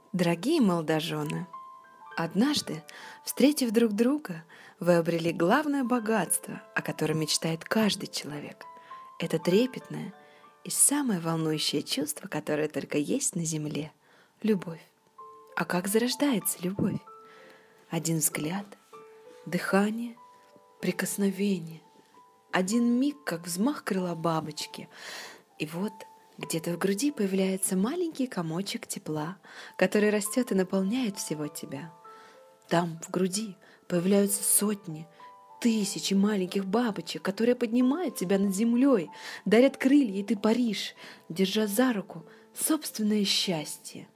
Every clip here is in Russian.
Дорогие молодожены, однажды, встретив друг друга, вы обрели главное богатство, о котором мечтает каждый человек. Это трепетное и самое волнующее чувство, которое только есть на земле – любовь. А как зарождается любовь? Один взгляд, дыхание, прикосновение, один миг, как взмах крыла бабочки, и вот где-то в груди появляется маленький комочек тепла, который растет и наполняет всего тебя. Там, в груди, появляются сотни, тысячи маленьких бабочек, которые поднимают тебя над землей, дарят крылья, и ты паришь, держа за руку собственное счастье.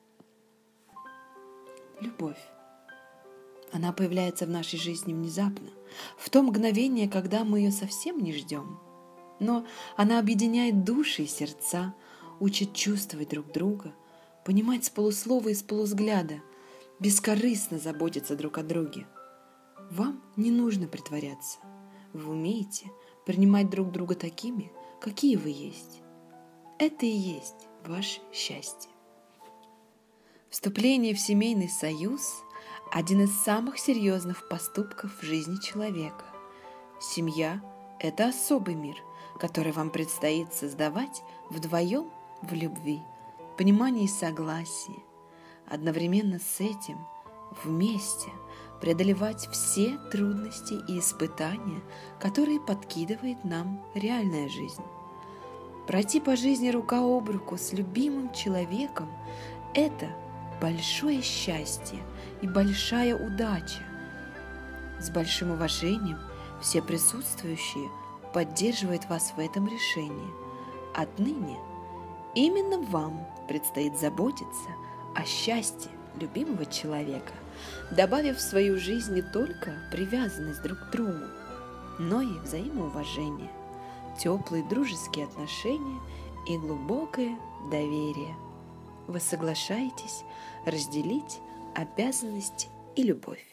Любовь. Она появляется в нашей жизни внезапно, в то мгновение, когда мы ее совсем не ждем. Но она объединяет души и сердца, учит чувствовать друг друга, понимать с полуслова и с полувзгляда, бескорыстно заботиться друг о друге. Вам не нужно притворяться. Вы умеете принимать друг друга такими, какие вы есть. Это и есть ваше счастье. Вступление в семейный союз – один из самых серьезных поступков в жизни человека. Семья – это особый мир, который вам предстоит создавать вдвоем в любви, понимании и согласии. Одновременно с этим вместе преодолевать все трудности и испытания, которые подкидывает нам реальная жизнь. Пройти по жизни рука об руку с любимым человеком – это большое счастье и большая удача. С большим уважением все присутствующие поддерживают вас в этом решении. Отныне именно вам предстоит заботиться о счастье любимого человека, добавив в свою жизнь не только привязанность друг к другу, но и взаимоуважение, теплые дружеские отношения и глубокое доверие. Вы соглашаетесь разделить обязанности и любовь.